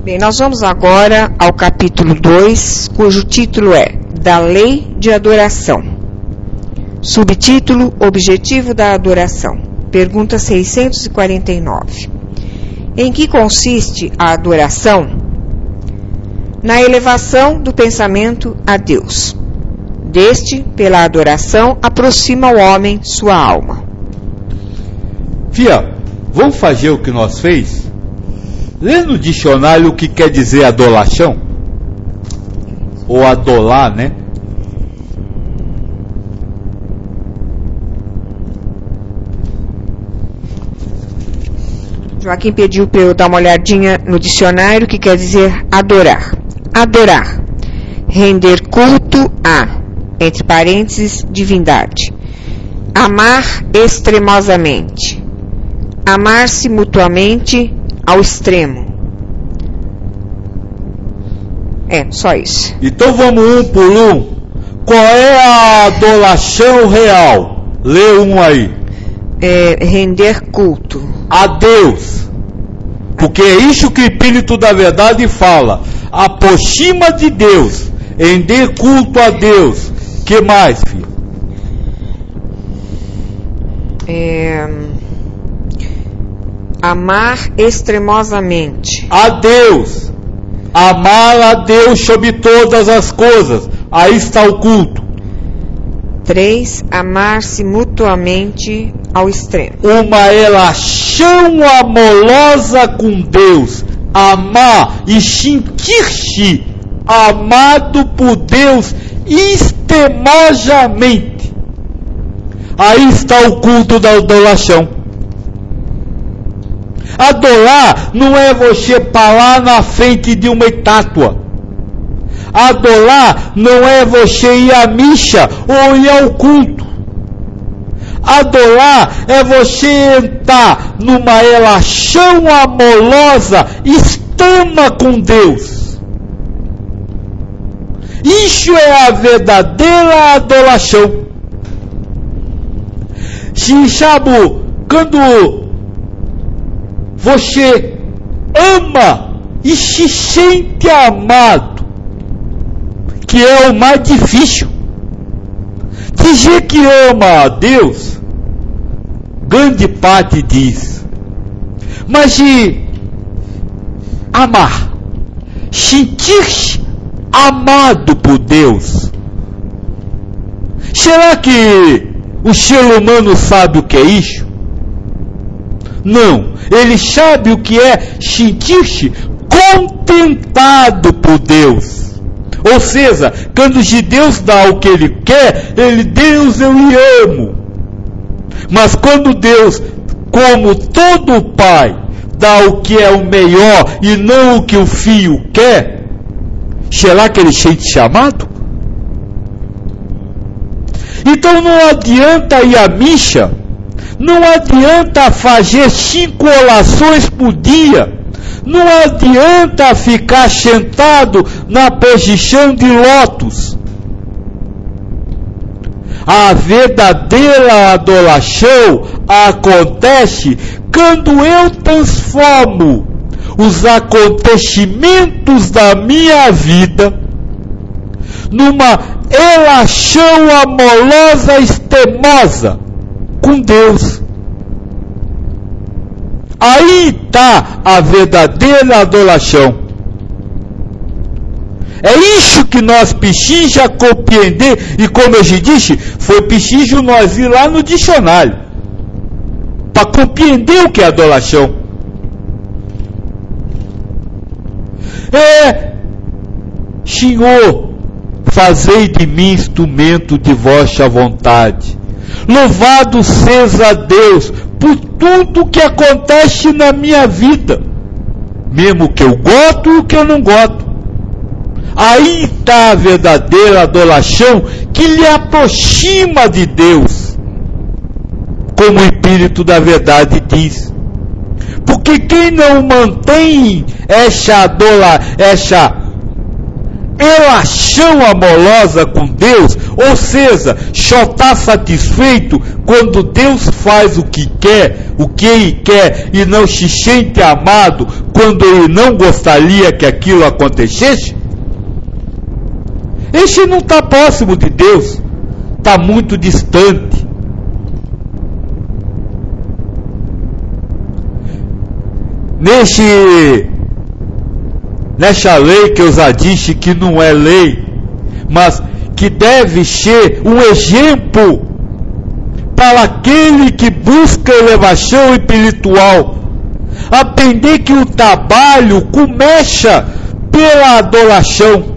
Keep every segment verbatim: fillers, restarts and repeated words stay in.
Bem, nós vamos agora ao capítulo dois, cujo título é Da Lei de Adoração. Subtítulo: Objetivo da Adoração. Pergunta seiscentos e quarenta e nove. Em que consiste a adoração? Na elevação do pensamento a Deus. Deste, pela adoração, aproxima o homem sua alma. Fia, vamos fazer o que nós fez? Lê no dicionário o que quer dizer adolação? Ou adolar, né? Joaquim pediu para eu dar uma olhadinha no dicionário, que quer dizer adorar. Adorar. Render culto a, entre parênteses, divindade. Amar extremosamente. Amar-se mutuamente ao extremo. É, só isso. Então vamos um por um. Qual é a adoração real? Lê um aí. É, render culto a Deus. Porque é isso que o Espírito da Verdade fala. Aproxima de Deus. Render culto a Deus. Que mais, filho? É... Amar extremosamente a Deus. Amar a Deus sobre todas as coisas. Aí está o culto. três. Amar-se mutuamente ao extremo. Uma relação amorosa com Deus. Amar e sentir-se amado por Deus extremosamente. Aí está o culto da adoração. Adorar não é você parar na frente de uma estátua. Adorar não é você ir à missa ou ir ao culto. Adorar é você entrar numa relação amorosa extrema com Deus. Isso é a verdadeira adoração. Se sabe, quando você ama e se sente amado, que é o mais difícil. Dizer que ama a Deus, grande parte diz. Mas de amar, sentir-se amado por Deus, será que o ser humano sabe o que é isso? Não, ele sabe o que é sentir-se contentado por Deus. Ou seja, quando de Deus dá o que ele quer, ele, Deus, eu lhe amo. Mas quando Deus, como todo pai, dá o que é o melhor e não o que o filho quer, será que ele sente-se amado? Então não adianta ir à missa. Não adianta fazer cinco orações por dia. Não adianta ficar sentado na posição de lótus. A verdadeira adoração acontece quando eu transformo os acontecimentos da minha vida numa relação amorosa extremosa com Deus. Aí está a verdadeira adoração. É isso que nós precisamos compreender, e como eu já disse, foi preciso nós ir lá no dicionário para compreender o que é adoração. É, Senhor, fazei de mim instrumento de vossa vontade. Louvado seja Deus por tudo que acontece na minha vida, mesmo o que eu gosto e o que eu não gosto. Aí está a verdadeira adoração que lhe aproxima de Deus, como o Espírito da Verdade diz. Porque quem não mantém essa, adora, essa relação amorosa com Deus, ou seja, só está satisfeito quando Deus faz o que quer, o que Ele quer, e não se sente amado quando Ele não gostaria que aquilo acontecesse? Este não está próximo de Deus, está muito distante. Neste Nesta lei que eu já disse que não é lei, mas que deve ser um exemplo para aquele que busca elevação espiritual. Aprender que o trabalho começa pela adoração.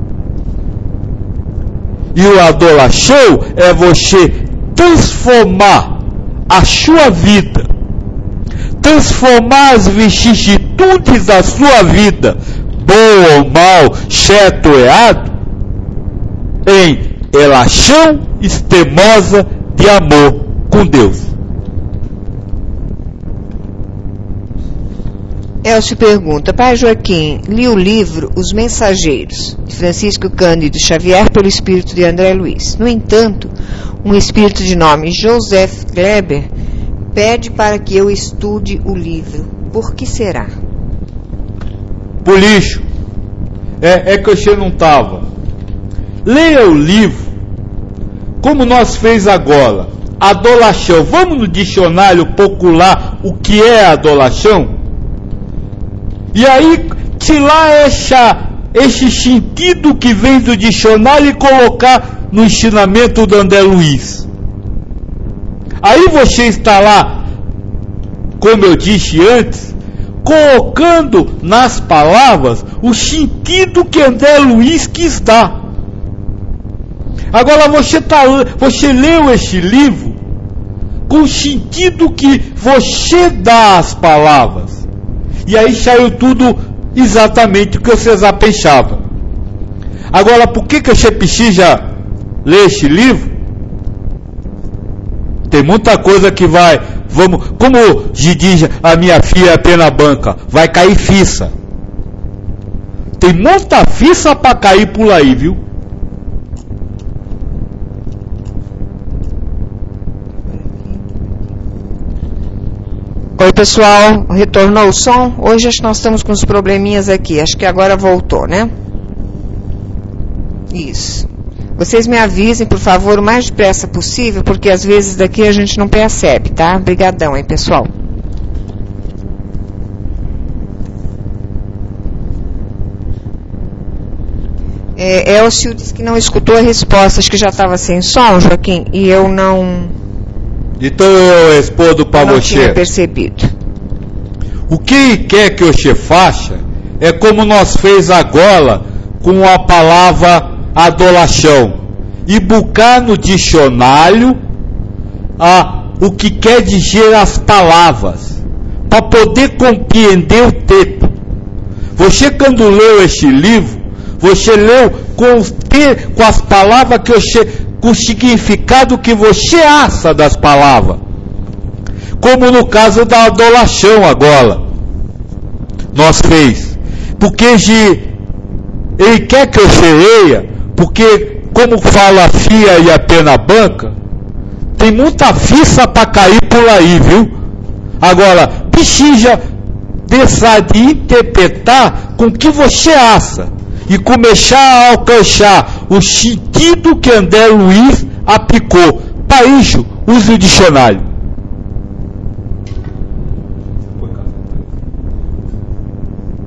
E a adoração é você transformar a sua vida, transformar as vicissitudes da sua vida, bom ou mal, certo ou errado, em relação extremosa de amor com Deus. Elcio pergunta: Pai Joaquim, li o livro Os Mensageiros, de Francisco Cândido Xavier, pelo espírito de André Luiz. No entanto, um espírito de nome Joseph Kleber pede para que eu estude o livro. Por que será? Por lixo. É, é que você não estava. Leia o livro, como nós fez agora. Adoração. Vamos no dicionário procurar o que é adoração? E aí, tirar essa, esse sentido que vem do dicionário e colocar no ensinamento do André Luiz. Aí você está lá, como eu disse antes, colocando nas palavras o sentido que André Luiz quis dar. Agora você, tá, você leu esse livro com o sentido que você dá às palavras. E aí saiu tudo exatamente o que você já pensava. Agora, por que, que você precisa ler esse livro? Tem muita coisa que vai, vamos, como diz a minha filha até na banca, vai cair ficha. Tem muita ficha para cair por aí, viu? Oi pessoal, retornou o som? Hoje acho que nós estamos com uns probleminhas aqui, acho que agora voltou, né? Isso. Vocês me avisem, por favor, o mais depressa possível, porque às vezes daqui a gente não percebe, tá? Obrigadão, hein, pessoal. É, Elcio disse que não escutou a resposta, acho que já estava sem som, Joaquim, e eu não... Então eu respondo para você. Não tinha percebido. O que quer que você faça é como nós fez agora com a palavra adoração. E buscar no dicionário a, o que quer dizer as palavras, para poder compreender o texto. Você, quando leu este livro, você leu com, os te, com as palavras que você, com o significado que você acha das palavras. Como no caso da adoração agora. Nós fez. Porque de, ele quer que você leia, porque como fala a FIA e a pena banca, tem muita ficha para cair por aí, viu? Agora, precisa deixar de interpretar com o que você acha e começar a alcançar o sentido que André Luiz aplicou. Para isso, use o dicionário.